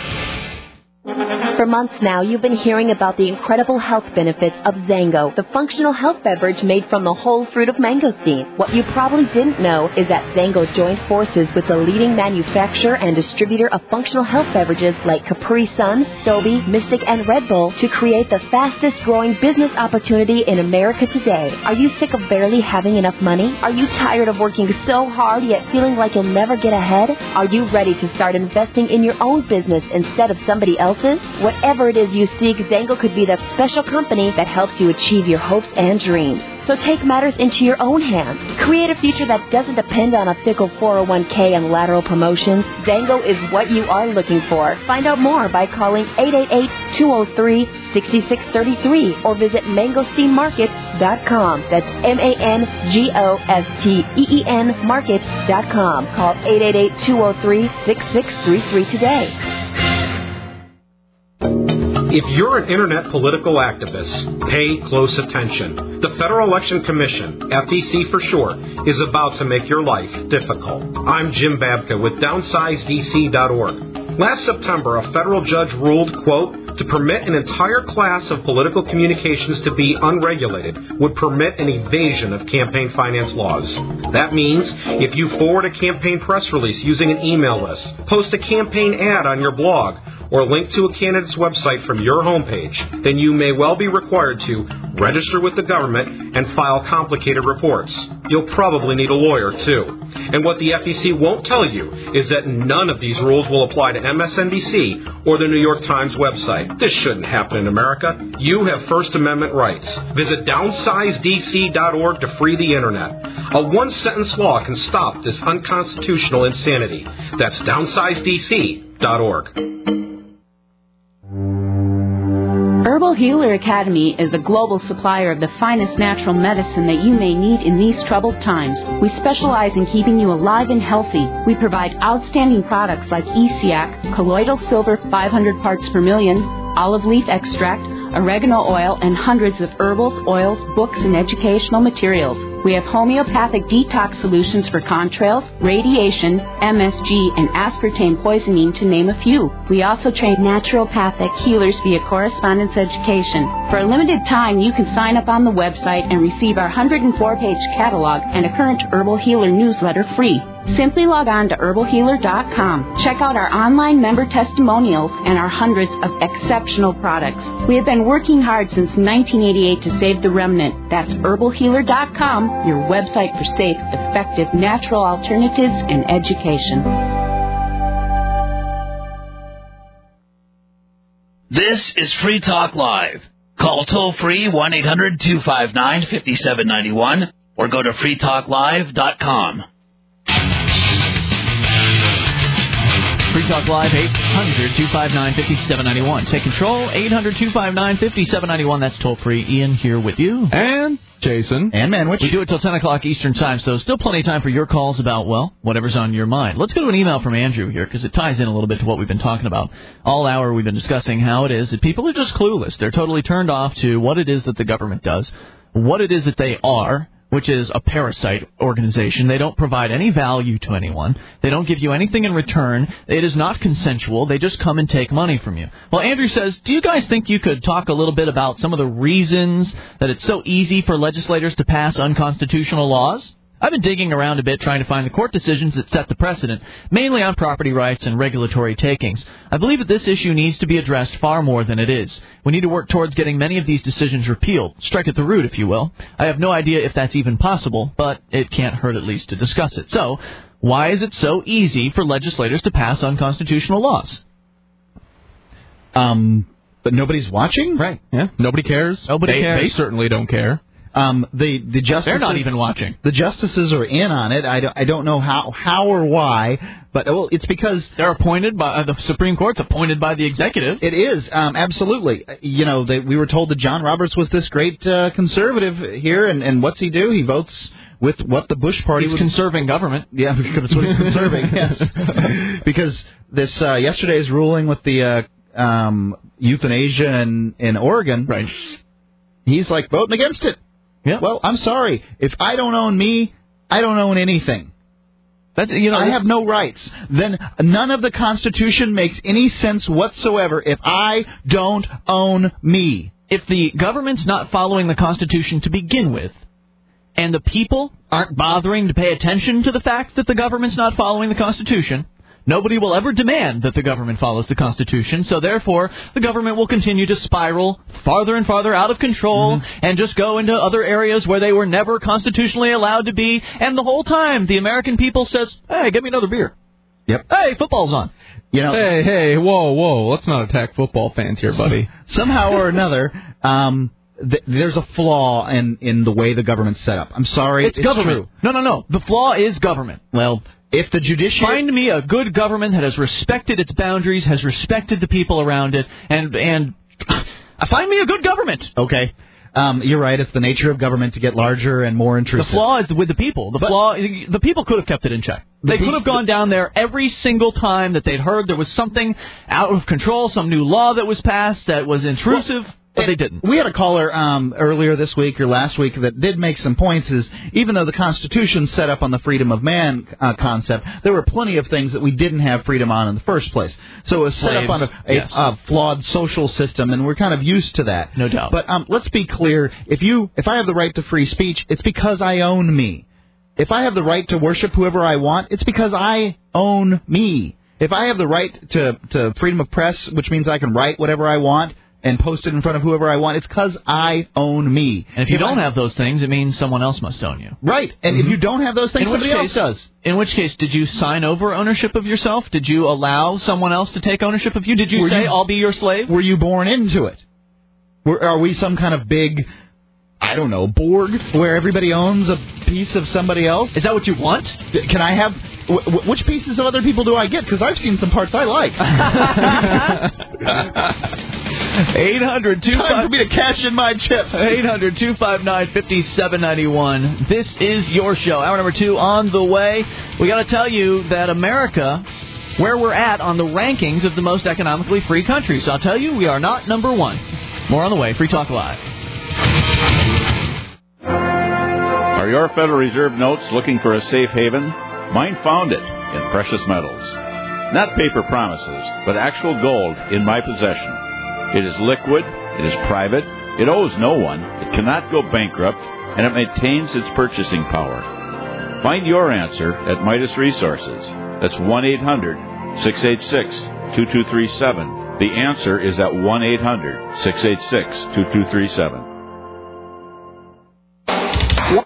For months now, you've been hearing about the incredible health benefits of Zango, the functional health beverage made from the whole fruit of mangosteen. What you probably didn't know is that Zango joined forces with the leading manufacturer and distributor of functional health beverages like Capri Sun, Stoby, Mystic, and Red Bull to create the fastest-growing business opportunity in America today. Are you sick of barely having enough money? Are you tired of working so hard yet feeling like you'll never get ahead? Are you ready to start investing in your own business instead of somebody else's? Whatever it is you seek, Zango could be that special company that helps you achieve your hopes and dreams. So take matters into your own hands. Create a future that doesn't depend on a fickle 401k and lateral promotions. Zango is what you are looking for. Find out more by calling 888-203-6633 or visit mangosteenmarket.com. That's MANGOSTEEN market.com. Call 888-203-6633 today. If you're an internet political activist, pay close attention. The Federal Election Commission, FEC for short, is about to make your life difficult. I'm Jim Babka with DownsizeDC.org. Last September, a federal judge ruled, quote, to permit an entire class of political communications to be unregulated would permit an evasion of campaign finance laws. That means if you forward a campaign press release using an email list, post a campaign ad on your blog, or link to a candidate's website from your homepage, then you may well be required to register with the government and file complicated reports. You'll probably need a lawyer, too. And what the FEC won't tell you is that none of these rules will apply to MSNBC or the New York Times website. This shouldn't happen in America. You have First Amendment rights. Visit DownsizeDC.org to free the Internet. A one-sentence law can stop this unconstitutional insanity. That's DownsizeDC.org. Herbal Healer Academy is a global supplier of the finest natural medicine that you may need in these troubled times. We specialize in keeping you alive and healthy. We provide outstanding products like ESIAC, colloidal silver 500 parts per million, olive leaf extract, oregano oil, and hundreds of herbals, oils, books, and educational materials. We have homeopathic detox solutions for contrails, radiation, MSG, and aspartame poisoning, to name a few. We also train naturopathic healers via correspondence education. For a limited time, you can sign up on the website and receive our 104-page catalog and a current Herbal Healer newsletter free. Simply log on to herbalhealer.com. Check out our online member testimonials and our hundreds of exceptional products. We have been working hard since 1988 to save the remnant. That's herbalhealer.com, your website for safe, effective, natural alternatives and education. This is Free Talk Live. Call toll-free 1-800-259-5791 or go to freetalklive.com. Free Talk Live, 800-259-5791. Take control, 800-259-5791. That's toll-free. Ian here with you. And Jason. And Manwich. We do it till 10 o'clock Eastern Time, so still plenty of time for your calls about, well, whatever's on your mind. Let's go to an email from Andrew here, because it ties in a little bit to what we've been talking about. All hour we've been discussing how it is that people are just clueless. They're totally turned off to what it is that the government does, what it is that they are, which is a parasite organization. They don't provide any value to anyone. They don't give you anything in return. It is not consensual. They just come and take money from you. Well, Andrew says, do you guys think you could talk a little bit about some of the reasons that it's so easy for legislators to pass unconstitutional laws? I've been digging around a bit trying to find the court decisions that set the precedent, mainly on property rights and regulatory takings. I believe that this issue needs to be addressed far more than it is. We need to work towards getting many of these decisions repealed, strike at the root, if you will. I have no idea if that's even possible, but it can't hurt at least to discuss it. So, why is it so easy for legislators to pass unconstitutional laws? But nobody's watching? Right, yeah. Nobody cares. Nobody cares. They certainly don't care. The justices, they're not even watching. The justices are in on it. I don't know how or why, but it's because they're appointed by the Supreme Court's appointed by the executive. It is absolutely. We were told that John Roberts was this great conservative here, and what's he do? He votes with what the Bush party was conserving government. Yeah, that's what he's conserving. Yes, because this yesterday's ruling with the euthanasia in Oregon, right? He's like voting against it. Yeah. Well, I'm sorry. If I don't own me, I don't own anything. I have no rights. Then none of the Constitution makes any sense whatsoever if I don't own me. If the government's not following the Constitution to begin with, and the people aren't bothering to pay attention to the fact that the government's not following the Constitution, nobody will ever demand that the government follows the Constitution, so therefore the government will continue to spiral farther and farther out of control and just go into other areas where they were never constitutionally allowed to be, and the whole time the American people says, hey, get me another beer. Yep. Hey, football's on. Hey, whoa, let's not attack football fans here, buddy. Somehow or another, there's a flaw in the way the government's set up. I'm sorry. It's government. True. No. The flaw is government. Well, if the judiciary... Find me a good government that has respected its boundaries, has respected the people around it, and find me a good government. Okay. You're right. It's the nature of government to get larger and more intrusive. The flaw is with the people. The people could have kept it in check. They could have gone down there every single time that they'd heard there was something out of control, some new law that was passed that was intrusive. But they didn't. We had a caller earlier this week or last week that did make some points. Is even though the Constitution set up on the freedom of man concept, there were plenty of things that we didn't have freedom on in the first place. So it was set up on a flawed social system, and we're kind of used to that. No doubt. But let's be clear: if I have the right to free speech, it's because I own me. If I have the right to worship whoever I want, it's because I own me. If I have the right to freedom of press, which means I can write whatever I want and post it in front of whoever I want, it's because I own me. And if you don't have those things, it means someone else must own you. Right. And if you don't have those things, somebody else does. In which case, did you sign over ownership of yourself? Did you allow someone else to take ownership of you? Did you say, I'll be your slave? Were you born into it? Are we some kind of big, I don't know, Borg, where everybody owns a piece of somebody else? Is that what you want? Can I have... which pieces of other people do I get? Because I've seen some parts I like. 800 Time for me to cash in my chips. 800-259-5791. This is your show. Hour number 2 on the way. We got to tell you that America, where we're at on the rankings of the most economically free countries. I'll tell you, we are not number 1. More on the way. Free Talk Live. Are your Federal Reserve notes looking for a safe haven? Mine found it in precious metals. Not paper promises, but actual gold in my possession. It is liquid, it is private, it owes no one, it cannot go bankrupt, and it maintains its purchasing power. Find your answer at Midas Resources. That's 1-800-686-2237. The answer is at 1-800-686-2237.